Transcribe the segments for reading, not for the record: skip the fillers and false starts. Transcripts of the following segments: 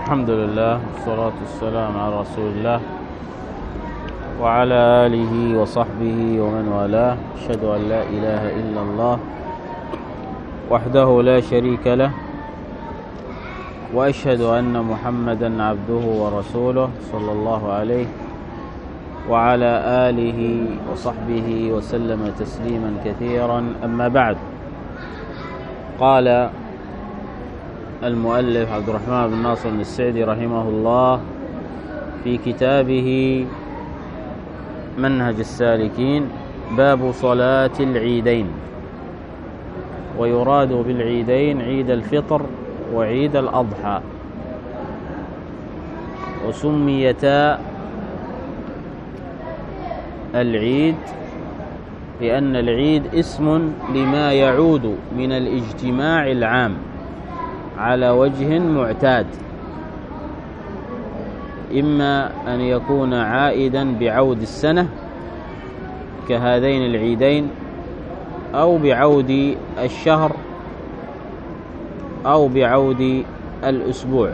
الحمد لله والصلاة والسلام على رسول الله وعلى آله وصحبه ومن والاه. أشهد أن لا إله إلا الله وحده لا شريك له، وأشهد أن محمدا عبده ورسوله صلى الله عليه وعلى آله وصحبه وسلم تسليما كثيرا. أما بعد، قال المؤلف عبد الرحمن بن ناصر السعدي رحمه الله في كتابه منهج السالكين: باب صلاة العيدين. ويراد بالعيدين عيد الفطر وعيد الأضحى، وسميتا العيد لأن العيد اسم لما يعود من الاجتماع العام على وجه معتاد، إما أن يكون عائدا بعود السنة كهذين العيدين، أو بعود الشهر، أو بعود الأسبوع.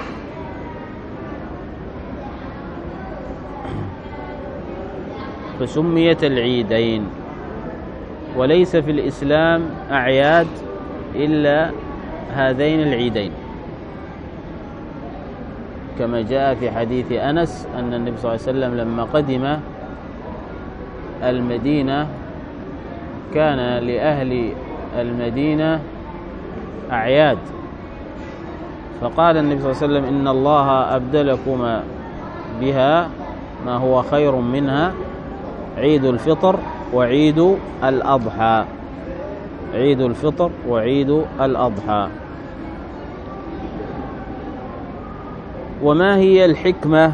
فسميت العيدين. وليس في الإسلام أعياد إلا هذين العيدين، كما جاء في حديث أنس أن النبي صلى الله عليه وسلم لما قدم المدينة كان لأهل المدينة أعياد، فقال النبي صلى الله عليه وسلم: إن الله أبدلكما بها ما هو خير منها، عيد الفطر وعيد الأضحى. عيد الفطر وعيد الأضحى. وما هي الحكمة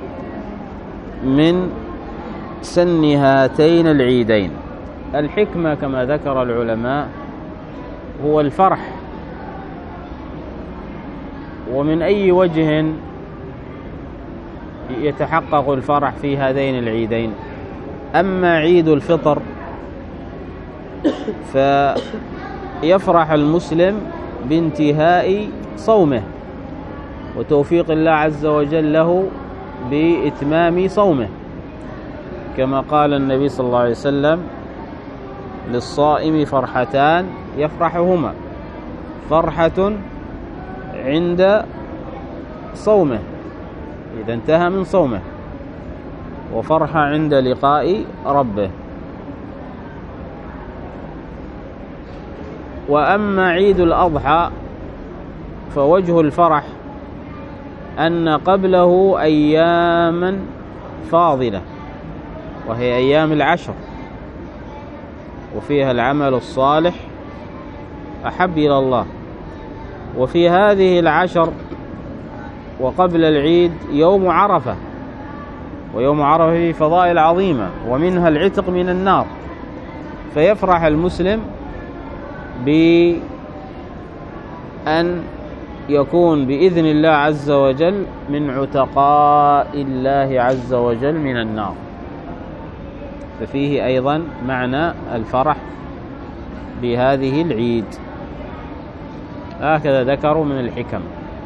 من سن هاتين العيدين؟ الحكمة كما ذكر العلماء هو الفرح. ومن أي وجه يتحقق الفرح في هذين العيدين؟ أما عيد الفطر فيفرح المسلم بانتهاء صومه وتوفيق الله عز وجل له بإتمام صومه، كما قال النبي صلى الله عليه وسلم: للصائم فرحتان يفرحهما، فرحة عند صومه إذا انتهى من صومه، وفرحة عند لقاء ربه. وأما عيد الأضحى فوجه الفرح أن قبله أياما فاضلة، وهي أيام العشر، وفيها العمل الصالح أحب إلى الله. وفي هذه العشر وقبل العيد يوم عرفة، ويوم عرفة فيه فضائل عظيمة، ومنها العتق من النار. فيفرح المسلم بأن يكون بإذن الله عز وجل من عتقاء الله عز وجل من النار، ففيه أيضا معنى الفرح بهذه العيد. هكذا ذكروا من الحكم.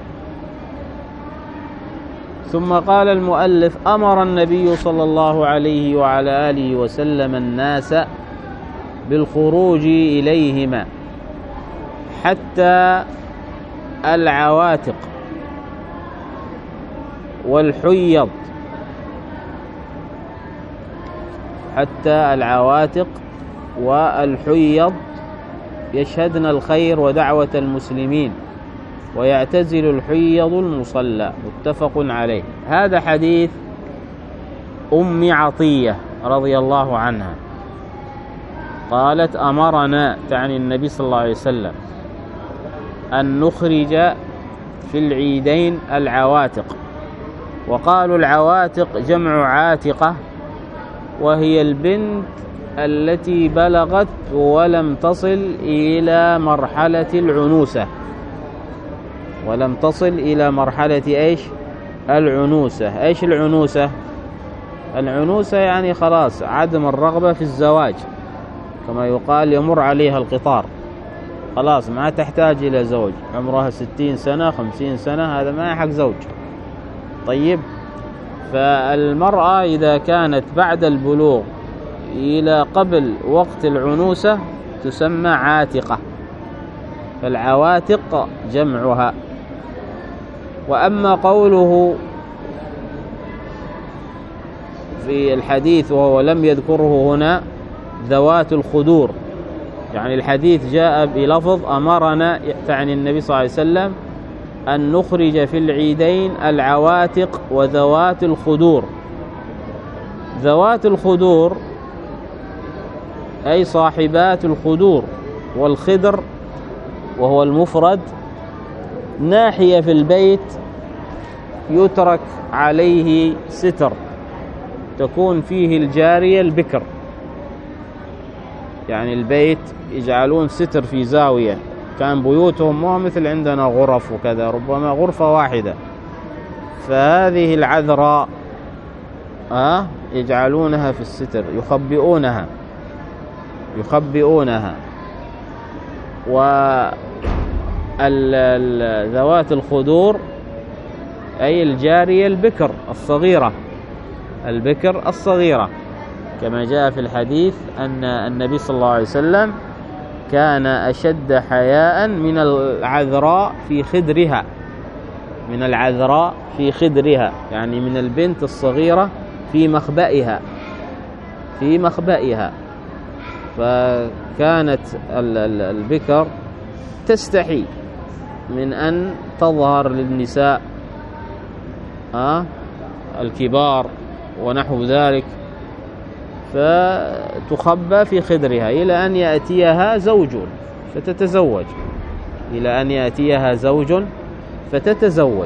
ثم قال المؤلف: أمر النبي صلى الله عليه وعلى آله وسلم الناس بالخروج إليهما حتى العواتق والحيض، حتى العواتق والحيض يشهدن الخير ودعوة المسلمين، ويعتزل الحيض المصلى. متفق عليه. هذا حديث أم عطية رضي الله عنها قالت: أمرنا، تعني النبي صلى الله عليه وسلم، أن نخرج في العيدين العواتق. وقالوا العواتق جمع عاتقة، وهي البنت التي بلغت ولم تصل إلى مرحلة العنوسة، ولم تصل إلى مرحلة إيش؟ العنوسة. إيش العنوسة؟ العنوسة يعني خلاص عدم الرغبة في الزواج، كما يقال يمر عليها القطار. خلاص ما تحتاج إلى زوج، عمرها 60 سنة 50 سنة، هذا ما يحق زوج. طيب، فالمرأة إذا كانت بعد البلوغ إلى قبل وقت العنوسة تسمى عاتقة، فالعواتق جمعها. وأما قوله في الحديث وهو لم يذكره هنا ذوات الخدور، يعني الحديث جاء بلفظ أمرنا، تعني النبي صلى الله عليه وسلم أن نخرج في العيدين العواتق وذوات الخدور. ذوات الخدور أي صاحبات الخدور، والخدر وهو المفرد ناحية في البيت يترك عليه ستر تكون فيه الجارية البكر، يعني البيت يجعلون ستر في زاوية، كان بيوتهم مو مثل عندنا غرف وكذا، ربما غرفة واحدة، فهذه العذراء يجعلونها في الستر، يخبئونها. وذوات الخدور أي الجارية البكر الصغيرة، كما جاء في الحديث أن النبي صلى الله عليه وسلم كان أشد حياء من العذراء في خدرها، يعني من البنت الصغيرة في مخبئها. فكانت البكر تستحي من أن تظهر للنساء الكبار ونحو ذلك، فتخبى في خدرها إلى أن يأتيها زوج فتتزوج.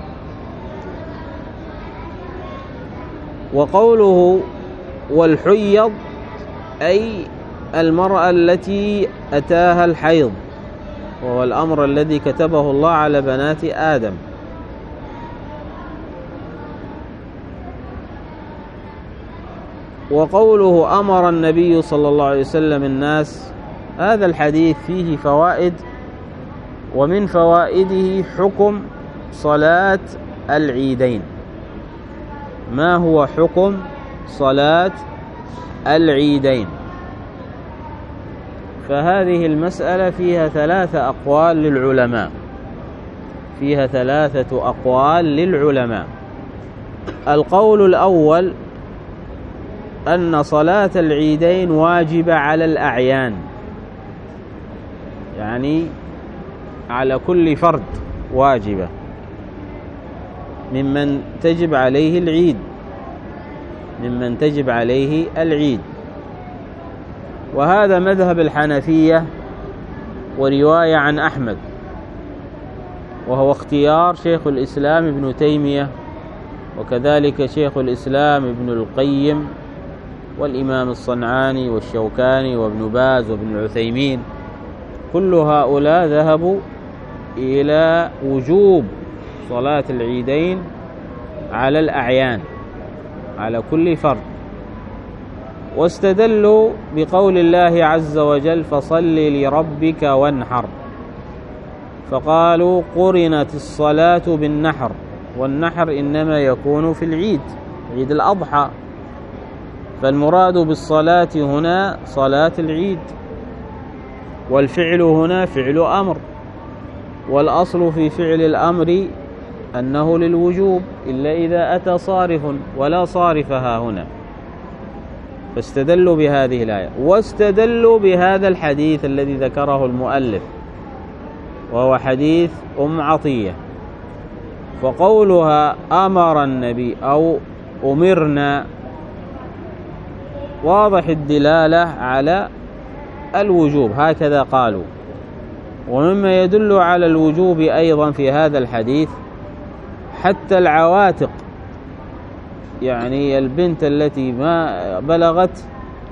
وقوله والحيض أي المرأة التي أتاها الحيض، وهو الأمر الذي كتبه الله على بنات آدم. وقوله أمر النبي صلى الله عليه وسلم الناس، هذا الحديث فيه فوائد، ومن فوائده حكم صلاة العيدين. ما هو حكم صلاة العيدين؟ فهذه المسألة فيها ثلاثة أقوال للعلماء. القول الأول أن صلاة العيدين واجبة على الأعيان، يعني على كل فرد واجبة ممن تجب عليه العيد. وهذا مذهب الحنفية ورواية عن أحمد، وهو اختيار شيخ الإسلام ابن تيمية، وكذلك شيخ الإسلام ابن القيم والإمام الصنعاني والشوكاني وابن باز وابن العثيمين. كل هؤلاء ذهبوا إلى وجوب صلاة العيدين على الأعيان، على كل فرد، واستدلوا بقول الله عز وجل فصل لربك وانحر، فقالوا قرنت الصلاة بالنحر، والنحر إنما يكون في العيد، عيد الأضحى، فالمراد بالصلاة هنا صلاة العيد، والفعل هنا فعل أمر، والأصل في فعل الأمر أنه للوجوب إلا إذا أتى صارف، ولا صارفها هنا. فاستدلوا بهذه الآية، واستدلوا بهذا الحديث الذي ذكره المؤلف، وهو حديث أم عطية. فقولها أمر النبي أو أمرنا واضح الدلالة على الوجوب، هكذا قالوا. ومما يدل على الوجوب أيضا في هذا الحديث حتى العواتق، يعني البنت التي ما بلغت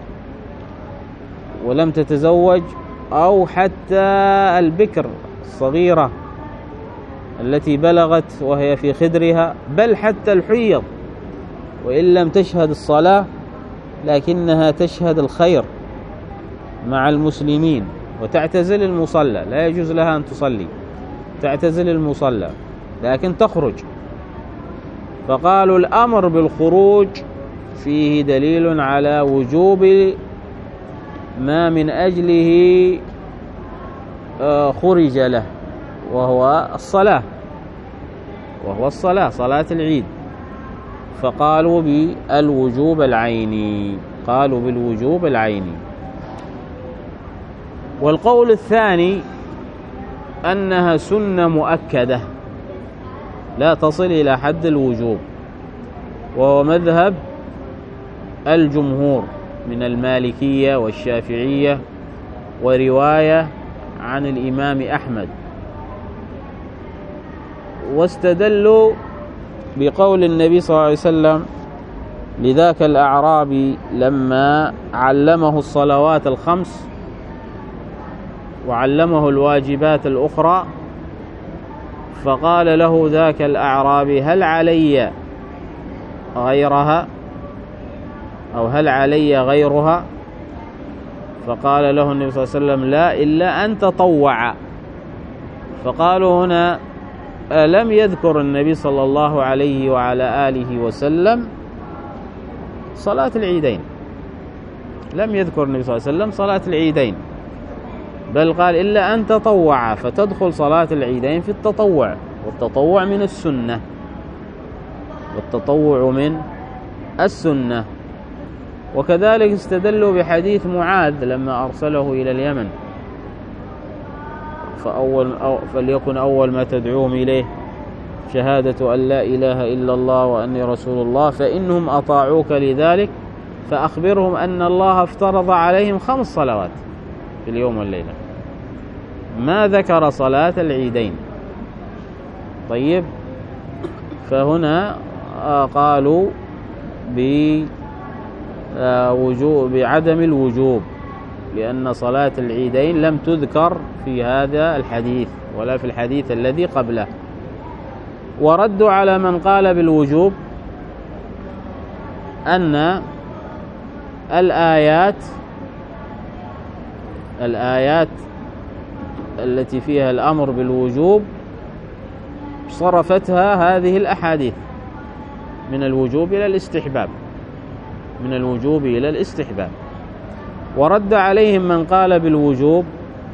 ولم تتزوج، أو حتى البكر الصغيرة التي بلغت وهي في خدرها، بل حتى الحيض وإن لم تشهد الصلاة لكنها تشهد الخير مع المسلمين، وتعتزل المصلى، لا يجوز لها أن تصلي، تعتزل المصلى لكن تخرج. فقالوا الأمر بالخروج فيه دليل على وجوب ما من أجله خرج له، وهو الصلاة، صلاة العيد. فقالوا بالوجوب العيني، قالوا بالوجوب العيني. والقول الثاني أنها سنة مؤكدة لا تصل إلى حد الوجوب، وهو مذهب الجمهور من المالكية والشافعية ورواية عن الإمام أحمد. واستدلوا بقول النبي صلى الله عليه وسلم لذاك الأعرابي لما علمه الصلوات الخمس وعلمه الواجبات الأخرى، فقال له ذاك الأعرابي هل علي غيرها أو هل علي غيرها؟ فقال له النبي صلى الله عليه وسلم لا إلا أن تطوع. فقالوا هنا لم يذكر النبي صلى الله عليه وعلى آله وسلم صلاة العيدين، لم يذكر النبي صلى الله عليه وسلم صلاة العيدين، بل قال إلا أن تطوع، فتدخل صلاة العيدين في التطوع، والتطوع من السنة، والتطوع من السنة. وكذلك استدلوا بحديث معاذ لما أرسله إلى اليمن، فليكن أول ما تدعوهم إليه شهادة أن لا إله إلا الله وأني رسول الله، فإنهم أطاعوك لذلك فأخبرهم أن الله افترض عليهم 5 صلوات في اليوم والليلة، ما ذكر صلاة العيدين. طيب، فهنا قالوا بعدم الوجوب، لأن صلاة العيدين لم تذكر في هذا الحديث ولا في الحديث الذي قبله. وردوا على من قال بالوجوب أن الآيات التي فيها الأمر بالوجوب صرفتها هذه الأحاديث من الوجوب إلى الاستحباب، من الوجوب إلى الاستحباب. ورد عليهم من قال بالوجوب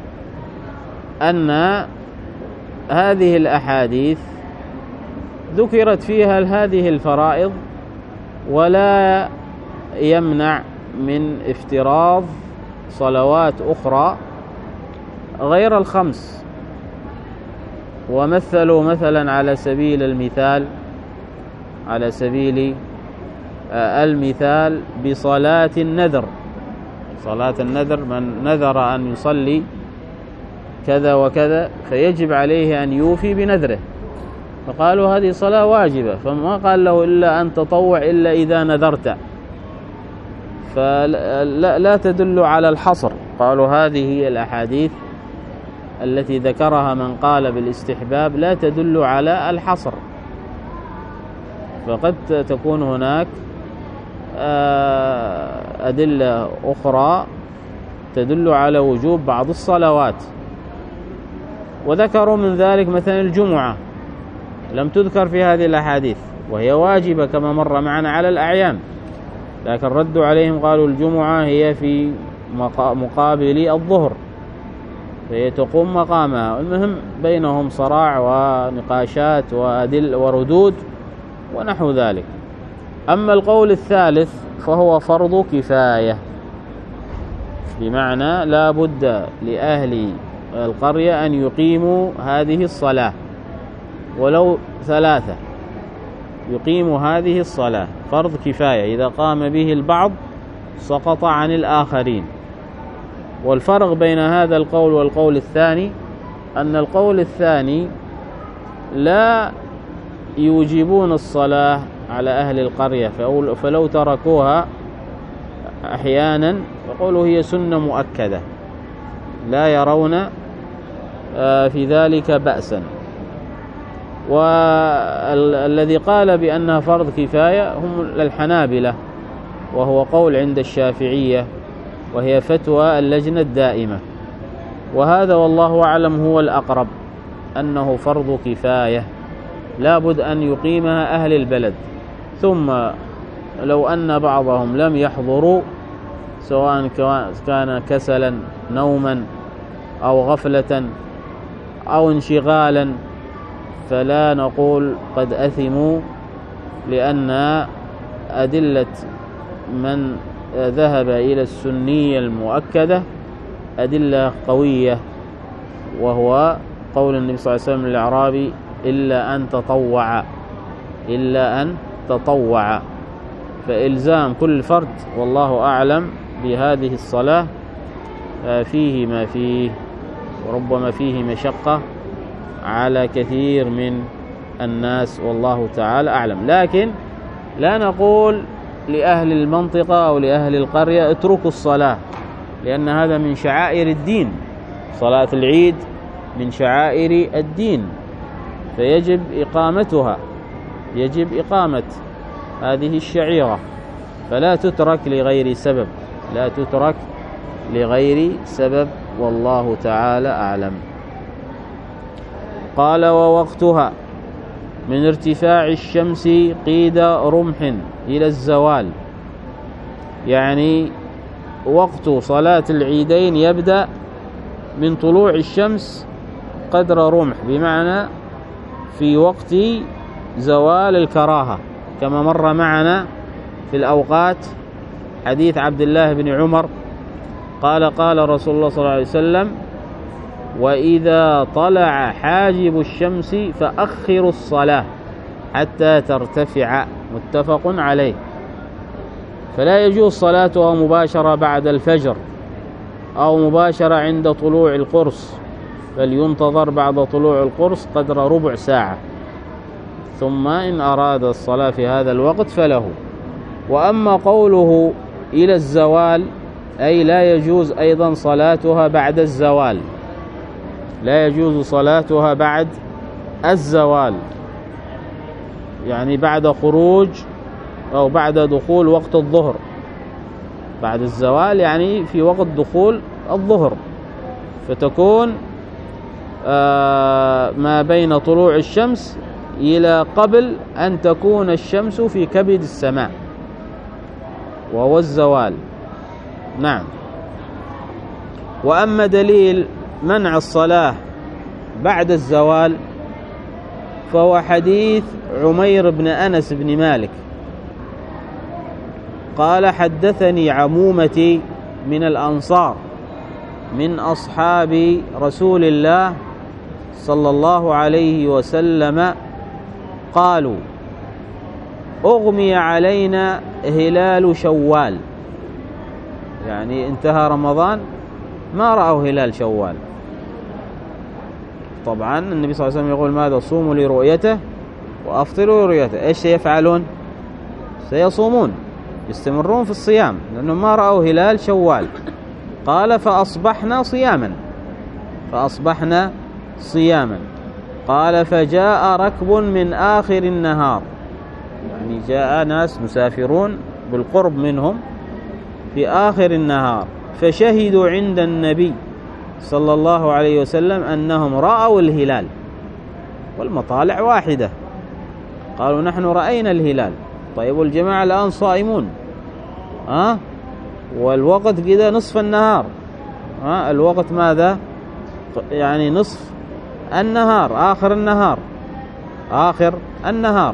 أن هذه الأحاديث ذكرت فيها هذه الفرائض، ولا يمنع من افتراض صلوات أخرى غير ال5. ومثلوا مثلا على سبيل المثال بصلاة النذر. صلاة النذر، من نذر أن يصلي كذا وكذا فيجب عليه أن يوفي بنذره، فقالوا هذه صلاة واجبة، فما قال له إلا أن تطوع إلا إذا نذرت، فلا تدل على الحصر. قالوا هذه هي الأحاديث التي ذكرها من قال بالاستحباب لا تدل على الحصر، فقد تكون هناك أدلة أخرى تدل على وجوب بعض الصلوات. وذكروا من ذلك مثلا الجمعة لم تذكر في هذه الأحاديث، وهي واجبة كما مر معنا على الأعيان، لكن ردوا عليهم قالوا الجمعة هي في مقابل الظهر، فهي تقوم مقامها. المهم بينهم صراع ونقاشات وردود ونحو ذلك. أما القول الثالث فهو فرض كفاية، بمعنى لا بد لأهل القرية أن يقيموا هذه الصلاة، ولو 3 يقيموا هذه الصلاة، فرض كفاية، إذا قام به البعض سقط عن الآخرين. والفرق بين هذا القول والقول الثاني أن القول الثاني لا يوجبون الصلاة على أهل القرية، فلو تركوها أحيانا يقولوا هي سنة مؤكدة، لا يرون في ذلك بأسا. والذي قال بأنها فرض كفاية هم الحنابلة، وهو قول عند الشافعية، وهي فتوى اللجنة الدائمة. وهذا والله أعلم هو الأقرب، أنه فرض كفاية لا بد أن يقيمها أهل البلد. ثم لو أن بعضهم لم يحضروا، سواء كان كسلا نوما أو غفلة أو انشغالا، فلا نقول قد أثموا، لأن أدلة من ذهب إلى السنية المؤكدة أدلة قوية، وهو قول النبي صلى الله عليه وسلم للأعرابي: إلا أن تطوع. فإلزام كل فرد والله أعلم بهذه الصلاة فيه ما فيه، وربما فيه مشقة على كثير من الناس، والله تعالى أعلم. لكن لا نقول لأهل المنطقة أو لأهل القرية اتركوا الصلاة، لأن هذا من شعائر الدين. صلاة العيد من شعائر الدين، فيجب إقامتها، يجب إقامة هذه الشعيرة، فلا تترك لغير سبب، لا تترك لغير سبب، والله تعالى أعلم. قال: ووقتها من ارتفاع الشمس قيد رمح إلى الزوال، يعني وقت صلاة العيدين يبدأ من طلوع الشمس قدر رمح، بمعنى في وقت زوال الكراهة، كما مر معنا في الأوقات حديث عبد الله بن عمر قال: قال رسول الله صلى الله عليه وسلم: وإذا طلع حاجب الشمس فأخروا الصلاة حتى ترتفع، متفق عليه. فلا يجوز صلاتها مباشرة بعد الفجر أو مباشرة عند طلوع القرص، بل ينتظر بعد طلوع القرص قدر ربع ساعة، ثم إن أراد الصلاة في هذا الوقت فله. وأما قوله إلى الزوال، أي لا يجوز أيضا صلاتها بعد الزوال، لا يجوز صلاتها بعد الزوال، يعني بعد خروج أو بعد دخول وقت الظهر. بعد الزوال يعني في وقت دخول الظهر، فتكون ما بين طلوع الشمس إلى قبل أن تكون الشمس في كبد السماء، وهو الزوال. نعم. وأما دليل منع الصلاة بعد الزوال فهو حديث عمير بن أنس بن مالك قال: حدثني عمومتي من الأنصار من أصحاب رسول الله صلى الله عليه وسلم قالوا: أغمي علينا هلال شوال، يعني انتهى رمضان ما رأوا هلال شوال. طبعا النبي صلى الله عليه وسلم يقول: ماذا؟ صوموا لرؤيته وأفطروا لرؤيته. إيش سيفعلون؟ سيصومون، يستمرون في الصيام، لأنهم ما رأوا هلال شوال. قال: فأصبحنا صياما. قال: فجاء ركب من آخر النهار، يعني جاء ناس مسافرون بالقرب منهم في آخر النهار، فشهدوا عند النبي صلى الله عليه وسلم أنهم رأوا الهلال، والمطالع واحدة. قالوا: نحن رأينا الهلال. طيب، والجماعة الآن صائمون، والوقت كده نصف النهار، الوقت ماذا؟ يعني نصف النهار، آخر النهار.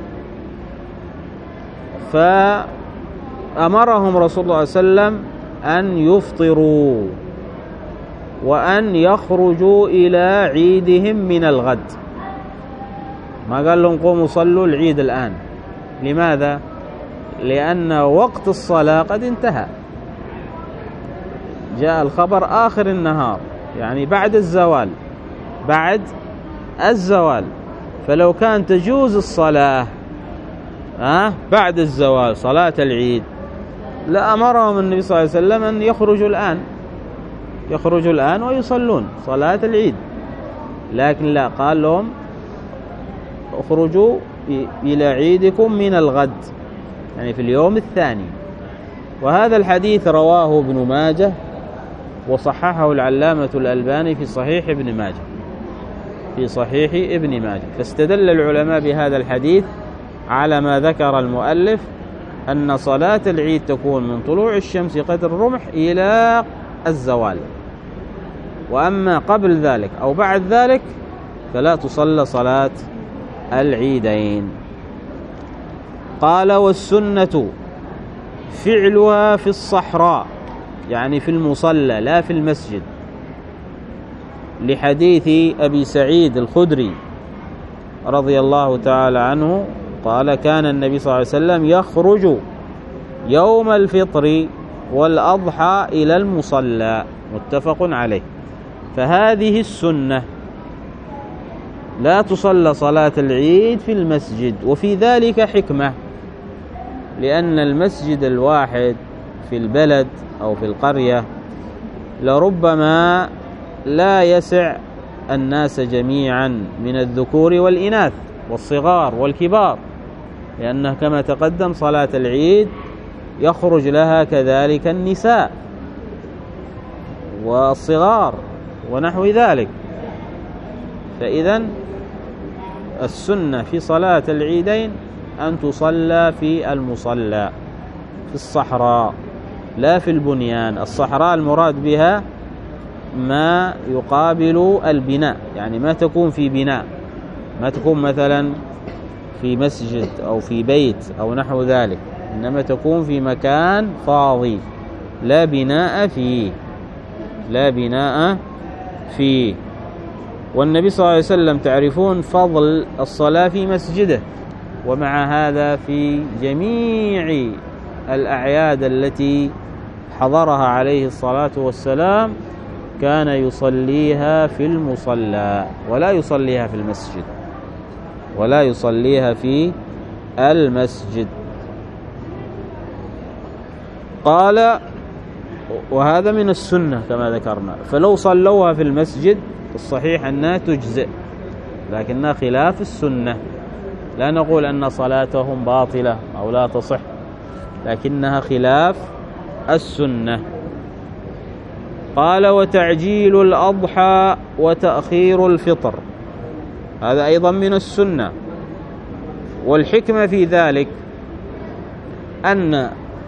فأمرهم رسول الله صلى الله عليه وسلم أن يفطروا وأن يخرجوا إلى عيدهم من الغد. ما قال لهم قوموا صلوا العيد الآن. لماذا؟ لأن وقت الصلاة قد انتهى، جاء الخبر آخر النهار، يعني بعد الزوال. فلو كان تجوز الصلاة بعد الزوال صلاة العيد لأمرهم النبي صلى الله عليه وسلم أن يخرجوا الآن ويصلون صلاة العيد، لكن لا، قال لهم: اخرجوا إلى عيدكم من الغد، يعني في اليوم الثاني. وهذا الحديث رواه ابن ماجه وصححه العلامة الألباني في صحيح ابن ماجه. فاستدل العلماء بهذا الحديث على ما ذكر المؤلف أن صلاة العيد تكون من طلوع الشمس قدر الرمح إلى الزوال، وأما قبل ذلك أو بعد ذلك فلا تصلى صلاة العيدين. قال: والسنة فعلها في الصحراء، يعني في المصلى لا في المسجد، لحديث أبي سعيد الخدري رضي الله تعالى عنه قال: كان النبي صلى الله عليه وسلم يخرج يوم الفطر والأضحى إلى المصلى، متفق عليه. فهذه السنة، لا تصلى صلاة العيد في المسجد، وفي ذلك حكمة، لأن المسجد الواحد في البلد أو في القرية لربما لا يسع الناس جميعا من الذكور والإناث والصغار والكبار، لأنه كما تقدم صلاة العيد يخرج لها كذلك النساء والصغار ونحو ذلك. فإذن السنة في صلاة العيدين أن تصلى في المصلى في الصحراء لا في البنيان. الصحراء المراد بها ما يقابل البناء، يعني ما تكون في بناء، ما تكون مثلا في مسجد أو في بيت أو نحو ذلك، إنما تكون في مكان فاضي لا بناء فيه. والنبي صلى الله عليه وسلم تعرفون فضل الصلاة في مسجده، ومع هذا في جميع الأعياد التي حضرها عليه الصلاة والسلام كان يصليها في المصلى ولا يصليها في المسجد. قال: وهذا من السنة كما ذكرنا. فلو صلوها في المسجد الصحيح أنها تجزئ، لكنها خلاف السنة. لا نقول أن صلاتهم باطلة أو لا تصح، لكنها خلاف السنة. قال: وتعجيل الأضحى وتأخير الفطر، هذا أيضا من السنة. والحكمة في ذلك أن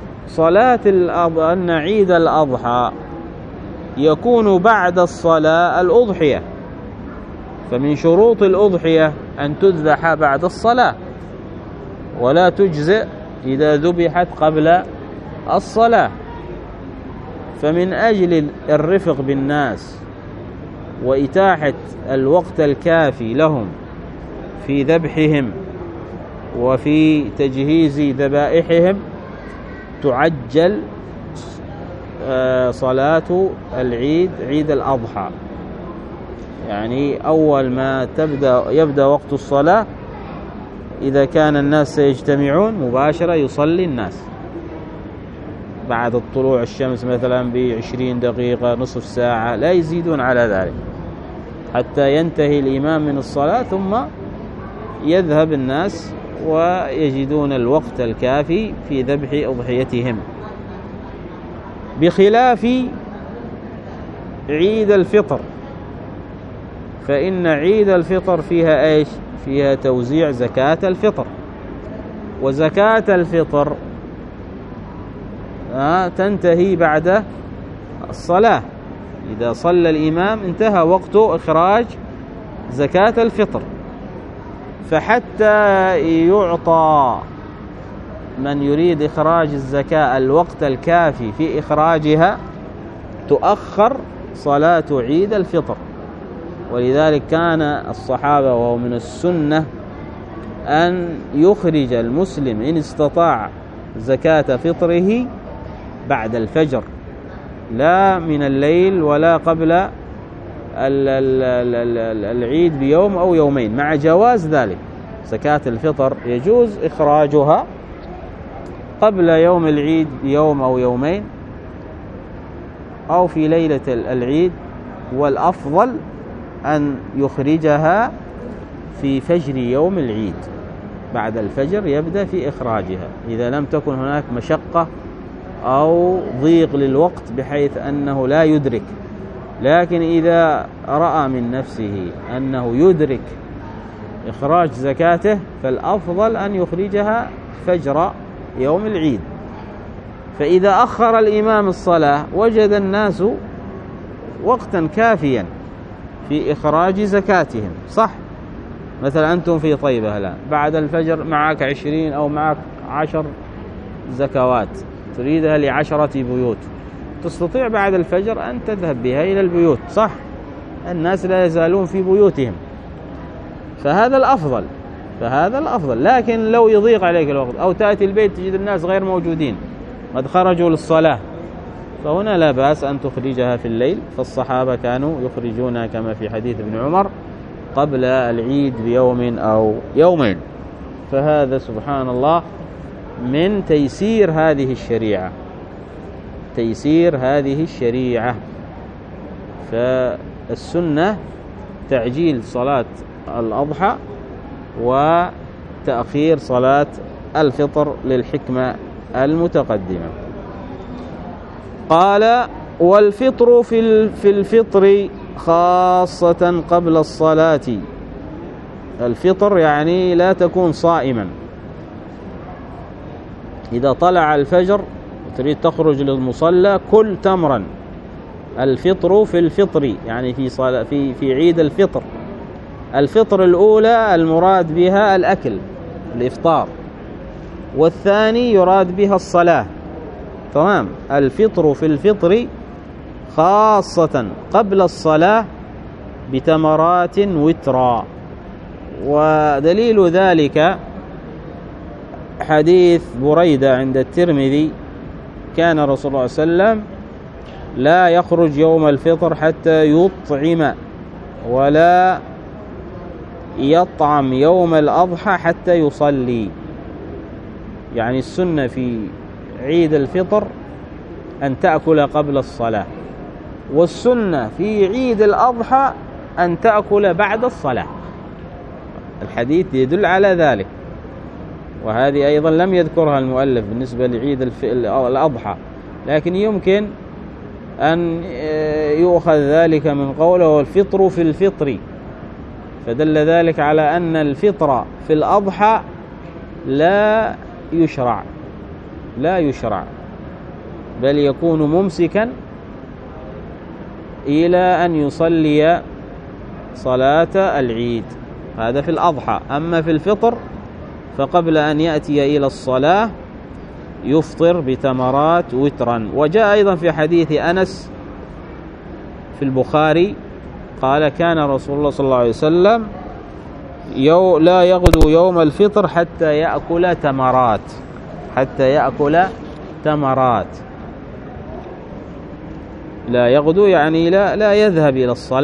عيد الأضحى يكون بعد الصلاة الأضحية، فمن شروط الأضحية أن تذبح بعد الصلاة، ولا تجزئ إذا ذبحت قبل الصلاة. فمن أجل الرفق بالناس وإتاحة الوقت الكافي لهم في ذبحهم وفي تجهيز ذبائحهم تعجل صلاة العيد، عيد الأضحى، يعني أول ما يبدأ وقت الصلاة إذا كان الناس سيجتمعون مباشرة يصلي الناس بعد الطلوع الشمس مثلا ب20 دقيقة، نصف ساعة، لا يزيدون على ذلك، حتى ينتهي الإمام من الصلاة ثم يذهب الناس ويجدون الوقت الكافي في ذبح أضحيتهم. بخلاف عيد الفطر، فإن عيد الفطر فيها إيش؟ فيها توزيع زكاة الفطر، وزكاة الفطر تنتهي بعد الصلاة. إذا صلى الإمام انتهى وقت إخراج زكاة الفطر، فحتى يعطى من يريد إخراج الزكاة الوقت الكافي في إخراجها تؤخر صلاة عيد الفطر. ولذلك كان الصحابة وهو من السنة أن يخرج المسلم إن استطاع زكاة فطره بعد الفجر، لا من الليل ولا قبل العيد بيوم أو يومين، مع جواز ذلك. زكاة الفطر يجوز إخراجها قبل يوم العيد بيوم أو يومين أو في ليلة العيد، والأفضل أن يخرجها في فجر يوم العيد، بعد الفجر يبدأ في إخراجها إذا لم تكن هناك مشقة أو ضيق للوقت بحيث أنه لا يدرك. لكن إذا رأى من نفسه أنه يدرك إخراج زكاته فالأفضل أن يخرجها فجر يوم العيد. فإذا أخر الإمام الصلاة وجد الناس وقتا كافيا في إخراج زكاتهم. صح، مثلا أنتم في طيبة الآن بعد الفجر معك 20 أو معك 10 زكوات تريدها ل10 بيوت، تستطيع بعد الفجر أن تذهب بها إلى البيوت. صح، الناس لا يزالون في بيوتهم، فهذا الأفضل. لكن لو يضيق عليك الوقت أو تأتي البيت تجد الناس غير موجودين قد خرجوا للصلاة، فهنا لا بأس أن تخرجها في الليل. فالصحابة كانوا يخرجونها كما في حديث ابن عمر قبل العيد بيوم أو يومين. فهذا سبحان الله من تيسير هذه الشريعة. فالسنة تعجيل صلاة الأضحى وتأخير صلاة الفطر للحكمة المتقدمة. قال: والفطر في الفطر خاصة قبل الصلاة. الفطر يعني لا تكون صائما. إذا طلع الفجر وتريد تخرج للمصلى كل تمرا. الفطر في الفطر يعني في عيد الفطر. الفطر الأولى المراد بها الأكل الإفطار، والثاني يراد بها الصلاة. تمام. الفطر في الفطر خاصة قبل الصلاة بتمرات وترا. ودليل ذلك حديث بريدة عند الترمذي: كان رسول الله صلى الله عليه وسلم لا يخرج يوم الفطر حتى يطعم، ولا يطعم يوم الأضحى حتى يصلي. يعني السنة في عيد الفطر أن تأكل قبل الصلاة، والسنة في عيد الأضحى أن تأكل بعد الصلاة. الحديث يدل على ذلك، وهذه أيضا لم يذكرها المؤلف بالنسبة لعيد الأضحى، لكن يمكن أن يؤخذ ذلك من قوله والفطر في الفطر، فدل ذلك على أن الفطر في الأضحى لا يشرع بل يكون ممسكا إلى أن يصلي صلاة العيد. هذا في الأضحى. أما في الفطر فقبل أن يأتي إلى الصلاة يفطر بتمرات وترا. وجاء أيضا في حديث أنس في البخاري قال: كان رسول الله صلى الله عليه وسلم لا يغدو يوم الفطر حتى يأكل تمرات. لا يغدو يعني لا يذهب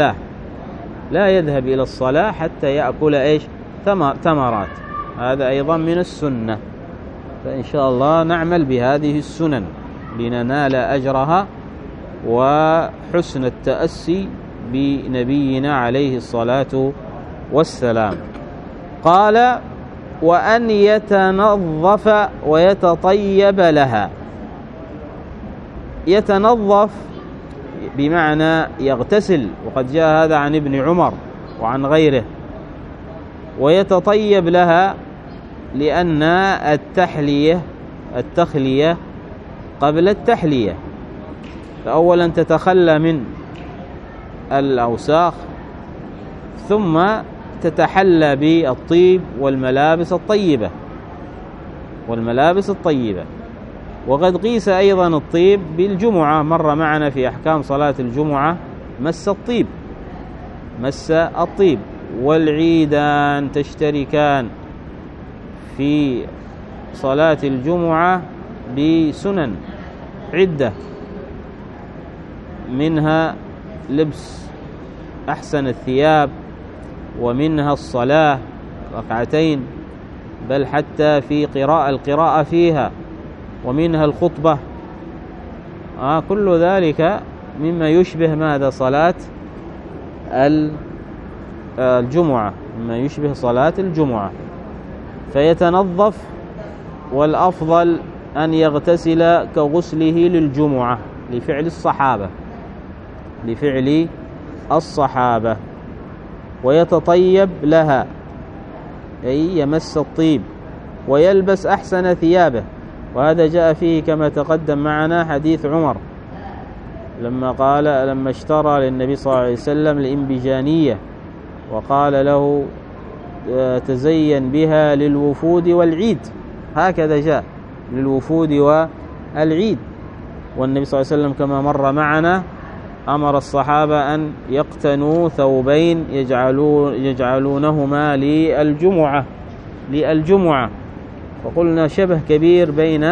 إلى الصلاة حتى يأكل تمرات. هذا أيضا من السنة. فإن شاء الله نعمل بهذه السنن لننال أجرها وحسن التأسي بنبينا عليه الصلاة والسلام. قال: وأن يتنظف ويتطيب لها. يتنظف بمعنى يغتسل، وقد جاء هذا عن ابن عمر وعن غيره. ويتطيب لها لأن التخلية قبل التحلية، فأولا تتخلى من الأوساخ ثم تتحلى بالطيب والملابس الطيبة. وقد قيس أيضا الطيب بالجمعة، مر معنا في أحكام صلاة الجمعة مس الطيب. والعيدان تشتركان في صلاة الجمعة بسنن عدة، منها لبس أحسن الثياب، ومنها الصلاة ركعتين، بل حتى في القراءة فيها، ومنها الخطبة. كل ذلك مما يشبه ماذا؟ صلاة الجمعة، مما يشبه صلاة الجمعة. فيتنظف، والأفضل أن يغتسل كغسله للجمعة لفعل الصحابة ويتطيب لها، أي يمس الطيب، ويلبس أحسن ثيابه. وهذا جاء فيه كما تقدم معنا حديث عمر لما اشترى للنبي صلى الله عليه وسلم الإنبجانية وقال له تزين بها للوفود والعيد، هكذا جاء للوفود والعيد. والنبي صلى الله عليه وسلم كما مر معنا أمر الصحابة أن يقتنوا ثوبين يجعلونهما للجمعة. وقلنا شبه كبير بين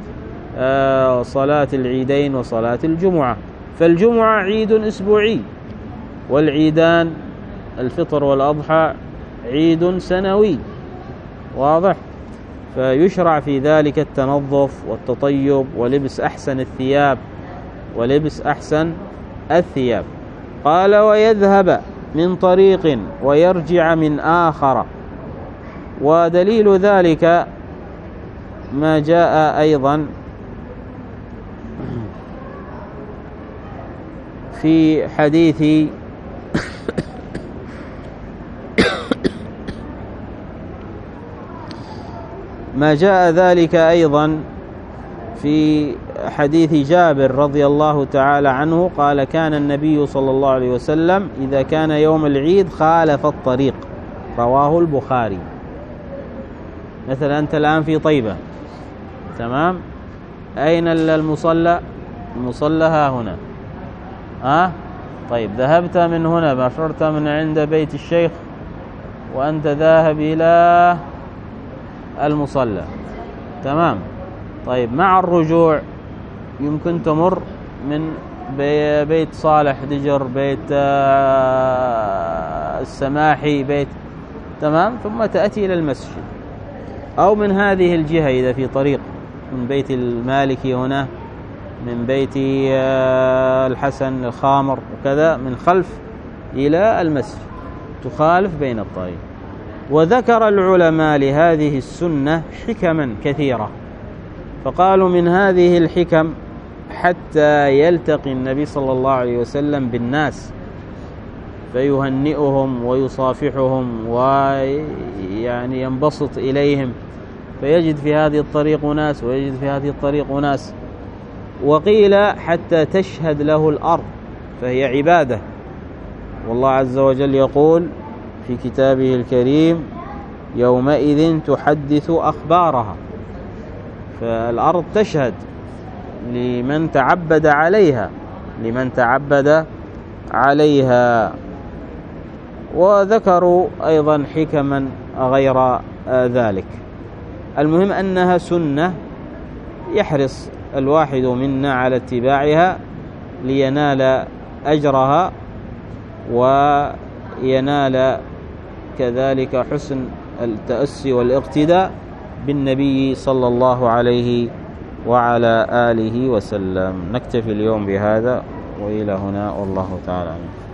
صلاة العيدين وصلاة الجمعة، فالجمعة عيد أسبوعي، والعيدان الفطر والأضحى عيد سنوي، واضح؟ فيشرع في ذلك التنظف والتطيب ولبس أحسن الثياب. قال ويذهب من طريق ويرجع من آخر. ودليل ذلك ما جاء أيضا في حديث ما جاء ذلك أيضا في حديث جابر رضي الله تعالى عنه قال كان النبي صلى الله عليه وسلم إذا كان يوم العيد خالف الطريق، رواه البخاري. مثلا أنت الآن في طيبة، تمام؟ أين المصلى؟ المصلى ها هنا، طيب ذهبت من هنا، باشرت من عند بيت الشيخ وأنت ذاهب إلى المصلى، تمام؟ طيب مع الرجوع يمكن تمر من بيت صالح دجر، بيت السماحي، بيت، تمام، ثم تأتي إلى المسجد، أو من هذه الجهة إذا في طريق من بيت المالكي هنا، من بيت الحسن الخامر وكذا، من خلف إلى المسجد، تخالف بين الطريق. وذكر العلماء لهذه السنة حكما كثيرة، فقالوا من هذه الحكم حتى يلتقي النبي صلى الله عليه وسلم بالناس فيهنئهم ويصافحهم ويعني ينبسط إليهم، فيجد في هذه الطريق ناس ويجد في هذه الطريق ناس. وقيل حتى تشهد له الأرض، فهي عبادة، والله عز وجل يقول في كتابه الكريم يومئذ تحدث أخبارها، فالأرض تشهد لمن تعبد عليها. وذكروا أيضا حكما غير ذلك. المهم أنها سنة يحرص الواحد منا على اتباعها لينال أجرها وينال كذلك حسن التأسي والاقتداء بالنبي صلى الله عليه وعلى آله وسلم. نكتفي اليوم بهذا وإلى هنا، والله تعالى عنه.